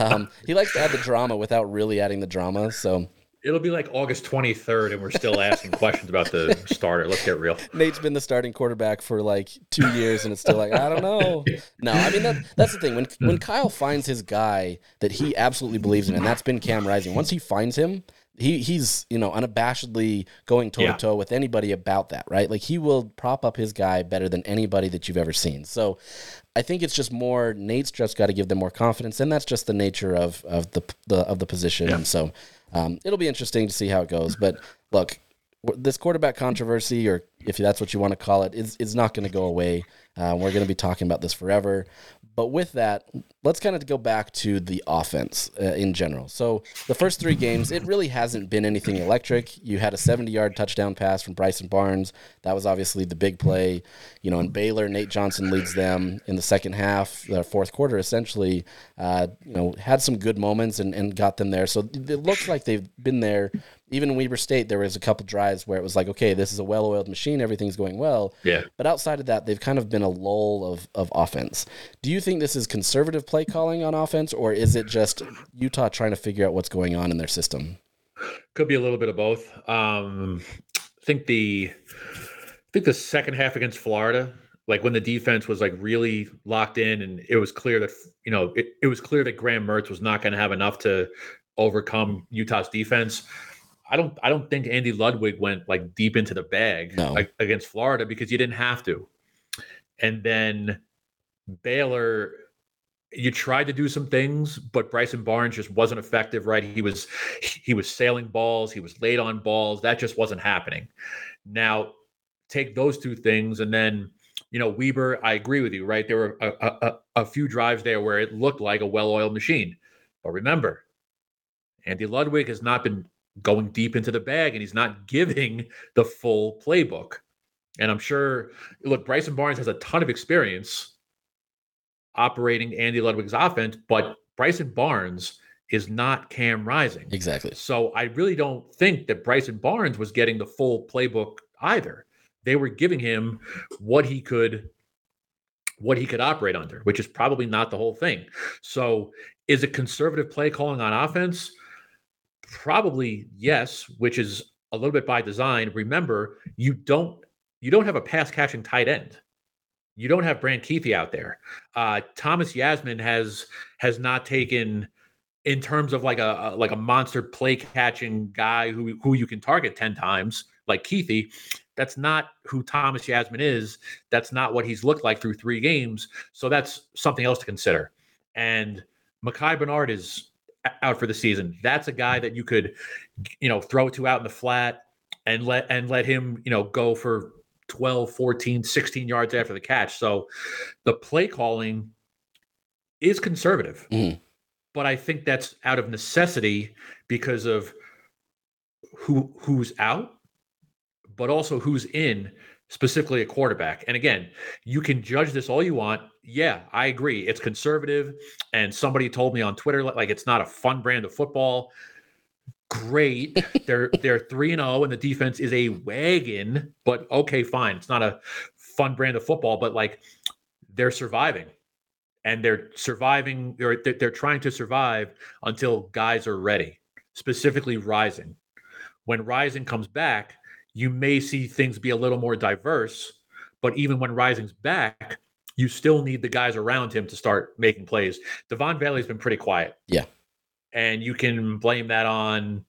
Speaker 2: He likes to add the drama without really adding the drama. So
Speaker 3: it'll be like August 23rd, and we're still asking questions about the starter. Let's get real.
Speaker 2: Nate's been the starting quarterback for like 2 years, and it's still like, I don't know. No, I mean, that's the thing. When Kyle finds his guy that he absolutely believes in, and that's been Cam Rising, once he finds him, he's unabashedly going toe-to-toe with anybody about that, right? Like, he will prop up his guy better than anybody that you've ever seen. So I think it's just more Nate's just got to give them more confidence, and that's just the nature of the position. And so it'll be interesting to see how it goes. But look, this quarterback controversy, or if that's what you want to call it, is not going to go away. We're going to be talking about this forever. But with that, let's kind of go back to the offense in general. So the first 3 games, it really hasn't been anything electric. You had a 70-yard touchdown pass from Bryson Barnes. That was obviously the big play. In Baylor, Nate Johnson leads them in the second half, the fourth quarter, essentially, had some good moments and got them there. So it looks like they've been there. Even in Weber State, there was a couple drives where it was like, okay, this is a well-oiled machine. Everything's going well.
Speaker 3: Yeah.
Speaker 2: But outside of that, they've kind of been a lull of offense. Do you think this is conservative play calling on offense, or is it just Utah trying to figure out what's going on in their system?
Speaker 3: Could be a little bit of both. I think the second half against Florida, like when the defense was like really locked in, and it was clear that it was clear that Graham Mertz was not going to have enough to overcome Utah's defense. I don't think Andy Ludwig went like deep into the bag against Florida because you didn't have to. And then Baylor, you tried to do some things, but Bryson Barnes just wasn't effective, right? He was sailing balls, he was late on balls. That just wasn't happening. Now, take those two things, and then, Weber, I agree with you, right? There were a few drives there where it looked like a well-oiled machine. But remember, Andy Ludwig has not been going deep into the bag, and he's not giving the full playbook. And I'm sure, look, Bryson Barnes has a ton of experience operating Andy Ludwig's offense, but Bryson Barnes is not Cam Rising.
Speaker 2: Exactly.
Speaker 3: So I really don't think that Bryson Barnes was getting the full playbook either. They were giving him what he could operate under, which is probably not the whole thing. So is it conservative play calling on offense? Probably yes, which is a little bit by design. Remember, you don't have a pass catching tight end. You don't have Brant Kuithe out there. Thomas Yasmin has not taken, in terms of like a monster play catching guy who you can target 10 times like Kuithe. That's not who Thomas Yasmin is. That's not what he's looked like through 3 games. So that's something else to consider. And Mekhi Bernard is out for the season. That's a guy that you could, throw it to out in the flat and let him, go for 12, 14, 16 yards after the catch. So the play calling is conservative, but I think that's out of necessity because of who's out, but also who's in, specifically a quarterback. And again, you can judge this all you want. Yeah, I agree. It's conservative. And somebody told me on Twitter, like it's not a fun brand of football. Great. They're 3-0 and the defense is a wagon, but okay, fine. It's not a fun brand of football, but like they're surviving. And they're surviving, they're trying to survive until guys are ready, specifically Rising. When Rising comes back, you may see things be a little more diverse, but even when Rising's back, you still need the guys around him to start making plays. Devon Valley's been pretty quiet.
Speaker 2: Yeah.
Speaker 3: And you can blame that on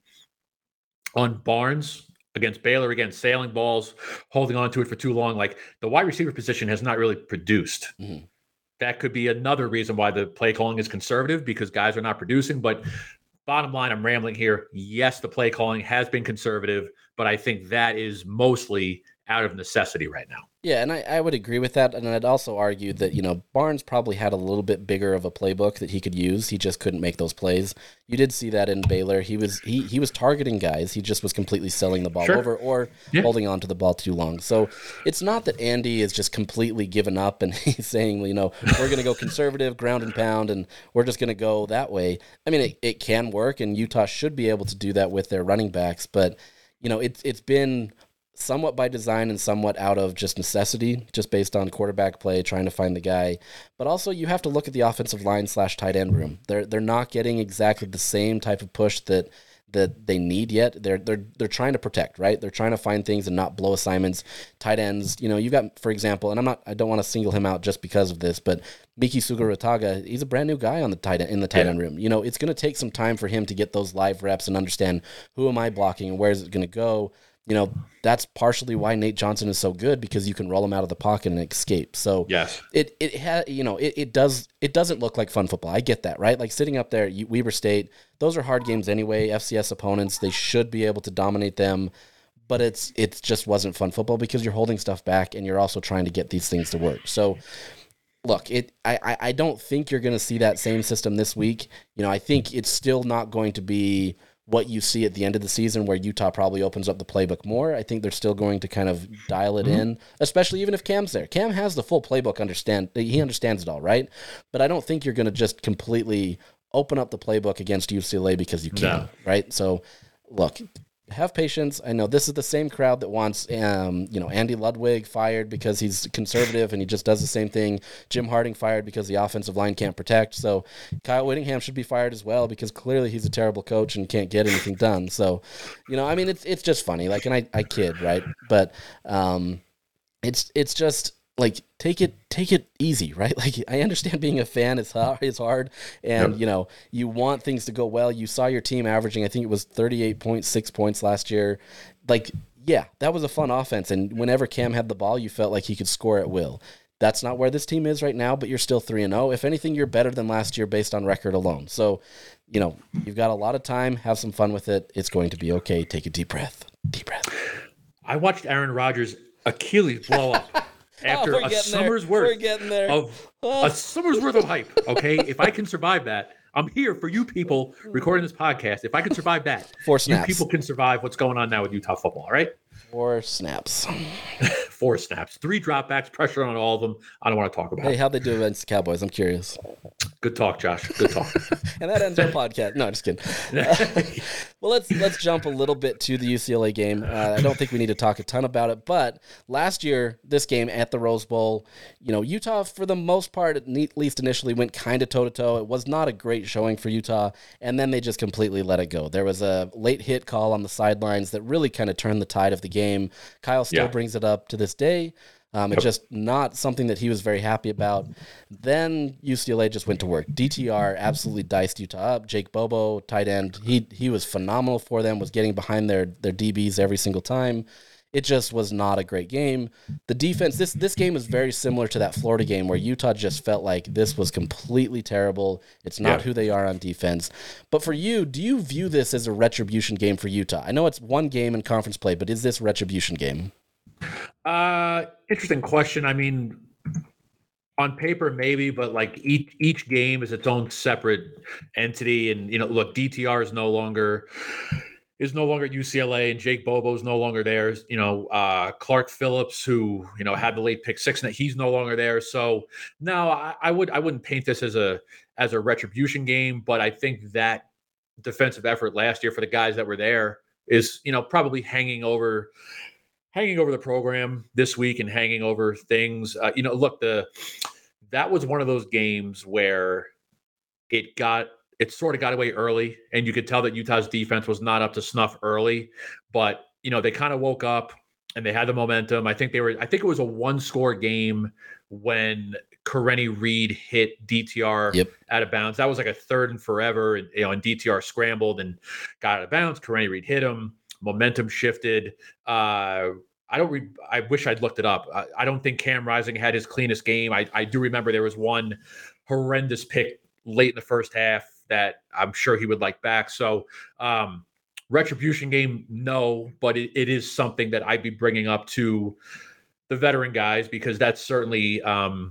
Speaker 3: Barnes against Baylor, again, sailing balls, holding on to it for too long. Like the wide receiver position has not really produced. Mm-hmm. That could be another reason why the play calling is conservative, because guys are not producing. But bottom line, I'm rambling here. Yes, the play calling has been conservative, but I think that is mostly out of necessity right now.
Speaker 2: Yeah, and I would agree with that. And I'd also argue that, Barnes probably had a little bit bigger of a playbook that he could use. He just couldn't make those plays. You did see that in Baylor. He was targeting guys. He just was completely selling the ball over or holding on to the ball too long. So it's not that Andy is just completely given up and he's saying, we're going to go conservative, ground and pound, and we're just going to go that way. I mean, it can work, and Utah should be able to do that with their running backs. But, it's been somewhat by design and somewhat out of just necessity, just based on quarterback play, trying to find the guy. But also you have to look at the offensive line / tight end room. They're not getting exactly the same type of push that they need yet. They're trying to protect, right? They're trying to find things and not blow assignments. Tight ends, you've got, for example, and I don't want to single him out just because of this, but Miki Sugarataga, he's a brand new guy on the tight end room. It's going to take some time for him to get those live reps and understand who am I blocking and where is it going to go. That's partially why Nate Johnson is so good, because you can roll him out of the pocket and escape. So
Speaker 3: yes,
Speaker 2: it doesn't look like fun football. I get that, right? Like sitting up there, Weber State, those are hard games anyway. FCS opponents, they should be able to dominate them, but it just wasn't fun football because you're holding stuff back and you're also trying to get these things to work. So look, I don't think you're going to see that same system this week. I think it's still not going to be what you see at the end of the season, where Utah probably opens up the playbook more. I think they're still going to kind of dial it in, especially even if Cam's there. Cam has the full playbook, he understands it all, right? But I don't think you're going to just completely open up the playbook against UCLA because you can, right? So, look, have patience. I know this is the same crowd that wants, Andy Ludwig fired because he's conservative and he just does the same thing. Jim Harding fired because the offensive line can't protect. So Kyle Whittingham should be fired as well, because clearly he's a terrible coach and can't get anything done. So, it's just funny. Like, and I kid, right? But it's just, like take it easy, right? Like I understand being a fan is hard, and you want things to go well. You saw your team averaging, I think it was 38.6 points last year. Like, yeah, that was a fun offense, and whenever Cam had the ball, you felt like he could score at will. That's not where this team is right now, but you're still 3-0. If anything, you're better than last year based on record alone. So, you've got a lot of time. Have some fun with it. It's going to be okay. Take a deep breath. Deep breath.
Speaker 3: I watched Aaron Rodgers' Achilles blow up after a summer's worth of hype. Okay, if I can survive that, I'm here for you people recording this podcast. If I can survive that,
Speaker 2: 4 snaps.
Speaker 3: You people can survive what's going on now with Utah football. All right.
Speaker 2: 4 snaps.
Speaker 3: 4 snaps. 3 dropbacks, pressure on all of them. I don't want to talk about it.
Speaker 2: Hey, how'd they do against the Cowboys? I'm curious.
Speaker 3: Good talk, Josh. Good talk.
Speaker 2: And that ends our podcast. No, just kidding. Well, let's jump a little bit to the UCLA game. I don't think we need to talk a ton about it, but last year, this game at the Rose Bowl, Utah, for the most part, at least initially, went kind of toe-to-toe. It was not a great showing for Utah, and then they just completely let it go. There was a late hit call on the sidelines that really kind of turned the tide of the game. Kyle still brings it up to this day. It's just not something that he was very happy about. Then UCLA just went to work. DTR absolutely diced Utah up. Jake Bobo, tight end, he was phenomenal for them, was getting behind their DBs every single time. It just was not a great game. The defense, this game is very similar to that Florida game where Utah just felt like this was completely terrible. It's not who they are on defense. But for you, do you view this as a retribution game for Utah? I know it's one game in conference play, but is this retribution game?
Speaker 3: Interesting question. I mean, on paper, maybe, but like each game is its own separate entity. And, look, DTR is no longer at UCLA, and Jake Bobo is no longer there. Clark Phillips, who, had the late pick 6, and he's no longer there. So no, I wouldn't paint this as a retribution game, but I think that defensive effort last year for the guys that were there is, probably hanging over the program this week and hanging over things. Look, that was one of those games where it sort of got away early, and you could tell that Utah's defense was not up to snuff early, but they kind of woke up and they had the momentum. I think it was a 1-score game when Karene Reed hit DTR out of bounds. That was like a 3rd and forever, and DTR scrambled and got out of bounds. Karene Reed hit him. Momentum shifted. I wish I'd looked it up. I don't think Cam Rising had his cleanest game. I do remember there was one horrendous pick late in the first half that I'm sure he would like back. So retribution game, no, but it is something that I'd be bringing up to the veteran guys, because that's certainly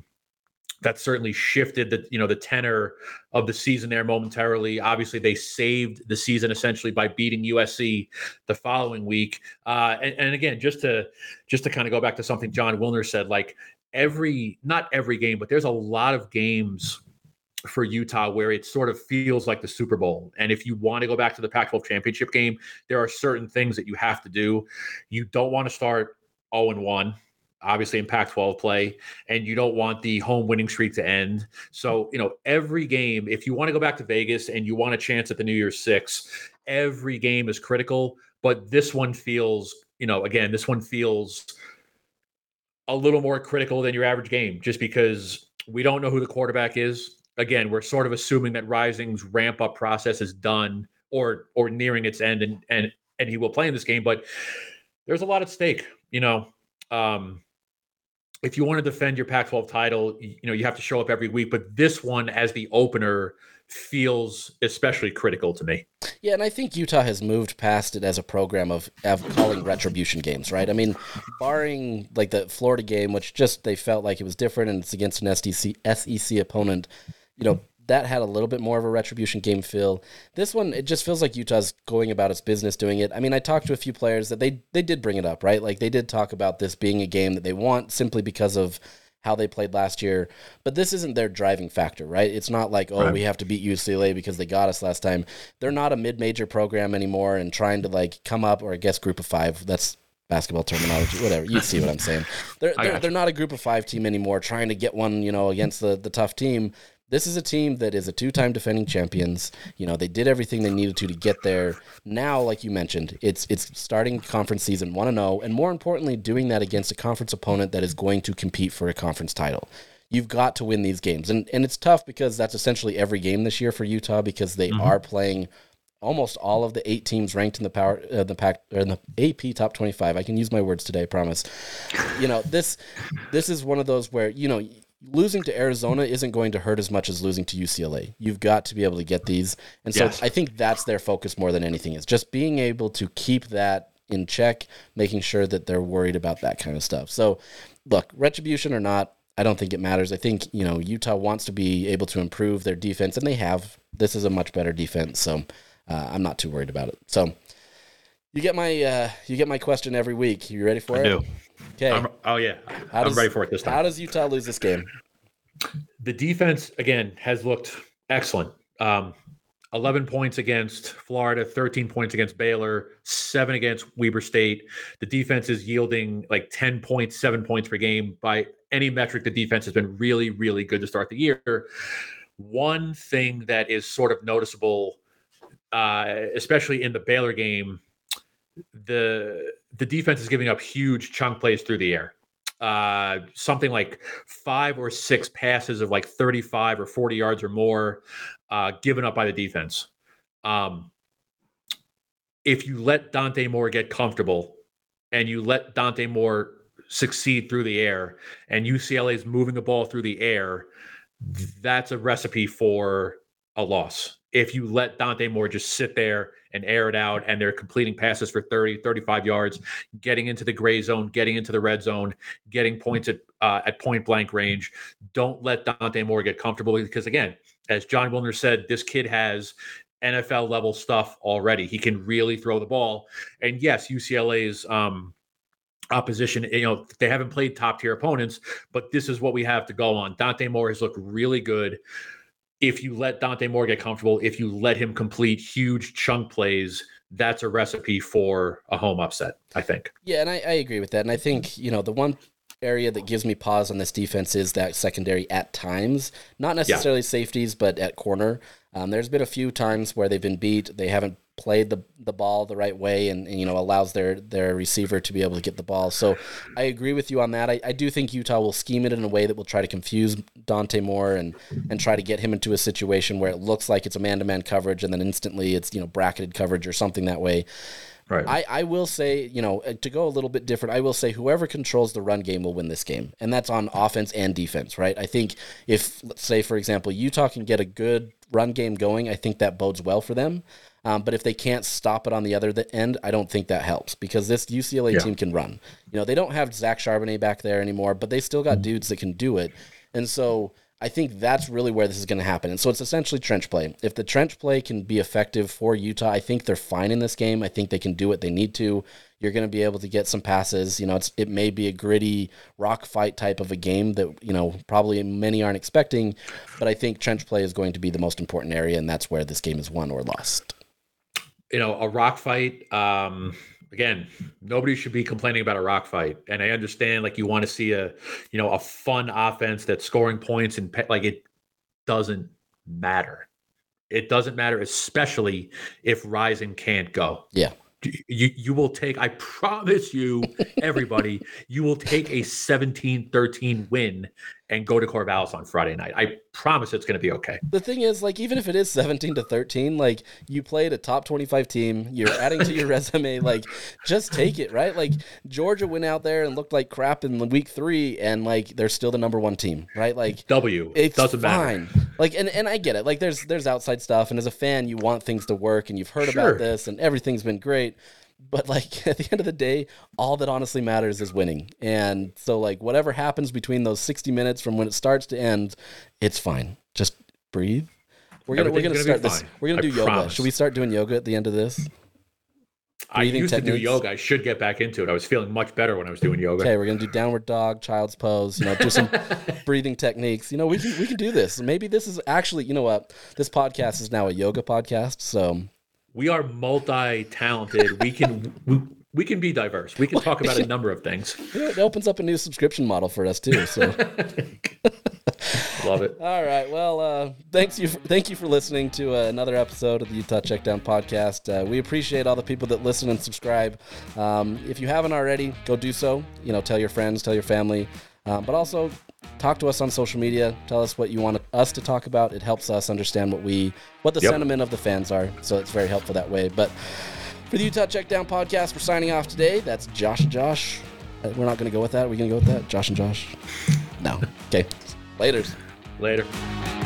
Speaker 3: shifted the tenor of the season there momentarily. Obviously, they saved the season essentially by beating USC the following week. And again, just to kind of go back to something John Wilner said, like not every game, but there's a lot of games for Utah where it sort of feels like the Super Bowl. And if you want to go back to the Pac-12 championship game, there are certain things that you have to do. You don't want to start 0-1. Obviously in Pac-12 play, and you don't want the home winning streak to end. So, every game, if you want to go back to Vegas and you want a chance at the New Year's Six, every game is critical. But this one feels, this one feels a little more critical than your average game, just because we don't know who the quarterback is. Again, we're sort of assuming that Rising's ramp up process is done or nearing its end, and he will play in this game. But there's a lot at stake, if you want to defend your Pac-12 title, you have to show up every week. But this one, as the opener, feels especially critical to me.
Speaker 2: Yeah, and I think Utah has moved past it as a program of calling retribution games, right? I mean, barring like the Florida game, which just they felt like it was different and it's against an SEC opponent, that had a little bit more of a retribution game feel. This one, it just feels like Utah's going about its business doing it. I mean, I talked to a few players that they did bring it up, right? Like they did talk about this being a game that they want simply because of how they played last year. But this isn't their driving factor, right? It's not like, we have to beat UCLA because they got us last time. They're not a mid-major program anymore and trying to like come up, or I guess group of 5. That's basketball terminology, whatever. You see what I'm saying. They're not a group of 5 team anymore trying to get one, against the tough team. This is a team that is a 2-time defending champions. They did everything they needed to get there. Now, like you mentioned, it's starting conference season 1-0, and more importantly, doing that against a conference opponent that is going to compete for a conference title. You've got to win these games. And it's tough because that's essentially every game this year for Utah, because they are playing almost all of the 8 teams ranked in the AP top 25. I can use my words today, I promise. This is one of those where, losing to Arizona isn't going to hurt as much as losing to UCLA. You've got to be able to get these. And so I think that's their focus more than anything, is just being able to keep that in check, making sure that they're worried about that kind of stuff. So, look, retribution or not, I don't think it matters. I think, Utah wants to be able to improve their defense, and they have. This is a much better defense, so I'm not too worried about it. So you get my question every week. You ready for it?
Speaker 3: I do.
Speaker 2: Okay.
Speaker 3: I'm ready for it this time.
Speaker 2: How does Utah lose this game?
Speaker 3: The defense, again, has looked excellent. 11 points against Florida, 13 points against Baylor, 7 against Weber State. The defense is yielding like 10 points, 7 points per game. By any metric, the defense has been really, really good to start the year. One thing that is sort of noticeable, especially in the Baylor game, the defense is giving up huge chunk plays through the air. Something like 5 or 6 passes of like 35 or 40 yards or more given up by the defense. If you let Dante Moore get comfortable and you let Dante Moore succeed through the air, and UCLA is moving the ball through the air, that's a recipe for a loss. If you let Dante Moore just sit there and air it out, and they're completing passes for 30, 35 yards, getting into the gray zone, getting into the red zone, getting points at point blank range, don't let Dante Moore get comfortable, because again, as John Wilner said, this kid has NFL level stuff already. He can really throw the ball. And yes, UCLA's opposition, they haven't played top tier opponents, but this is what we have to go on. Dante Moore has looked really good. If you let Dante Moore get comfortable, if you let him complete huge chunk plays, that's a recipe for a home upset, I think.
Speaker 2: Yeah, and I agree with that. And I think, the one area that gives me pause on this defense is that secondary at times, not necessarily safeties, but at corner. There's been a few times where they've been beat. They haven't played the ball the right way, and allows their receiver to be able to get the ball. So I agree with you on that. I do think Utah will scheme it in a way that will try to confuse Dante Moore and try to get him into a situation where it looks like it's a man-to-man coverage, and then instantly it's bracketed coverage or something that way. Right. I will say, to go a little bit different, I will say whoever controls the run game will win this game. And that's on offense and defense, right? I think if, let's say, for example, Utah can get a good run game going, I think that bodes well for them. But if they can't stop it on the other end, I don't think that helps, because this UCLA team can run. They don't have Zach Charbonnet back there anymore, but they still got dudes that can do it. And so I think that's really where this is going to happen. And so it's essentially trench play. If the trench play can be effective for Utah, I think they're fine in this game. I think they can do what they need to. You're going to be able to get some passes. It may be a gritty rock fight type of a game that, probably many aren't expecting, but I think trench play is going to be the most important area, and that's where this game is won or lost.
Speaker 3: A rock fight, again, nobody should be complaining about a rock fight. And I understand, like, you want to see a fun offense that's scoring points, and it doesn't matter. It doesn't matter, especially if Rising can't go.
Speaker 2: Yeah.
Speaker 3: You will take, I promise you, everybody, you will take a 17-13 win and go to Corvallis on Friday night. I promise it's going to be okay.
Speaker 2: The thing is, even if it is 17-13, you played a top 25 team, you're adding to your resume, just take it, right? Georgia went out there and looked like crap in week 3, and they're still the number 1 team, right?
Speaker 3: W.
Speaker 2: It
Speaker 3: doesn't
Speaker 2: fine. Matter. And I get it. There's outside stuff, and as a fan, you want things to work, and you've heard about this, and everything's been great. But at the end of the day, all that honestly matters is winning. And so whatever happens between those 60 minutes from when it starts to end, it's fine. Just breathe. We're gonna start this. We're gonna do yoga. Should we start doing yoga at the end of this?
Speaker 3: I used to do yoga. I should get back into it. I was feeling much better when I was doing yoga.
Speaker 2: Okay, we're gonna do downward dog, child's pose. Do some breathing techniques. We can do this. Maybe this is actually. You know what? This podcast is now a yoga podcast. So.
Speaker 3: We are multi-talented. We can be diverse. We can talk about a number of things.
Speaker 2: It opens up a new subscription model for us too. So,
Speaker 3: Love it.
Speaker 2: All right. Well, thank you for listening to another episode of the Utah Checkdown podcast. We appreciate all the people that listen and subscribe. If you haven't already, go do so. Tell your friends, tell your family, but also talk to us on social media. Tell us what you want us to talk about. It helps us understand what the sentiment of the fans are. So it's very helpful that way. But for the Utah Checkdown podcast, we're signing off today. That's Josh and Josh. We're not going to go with that. Are we going to go with that? Josh and Josh? No. Okay. Later.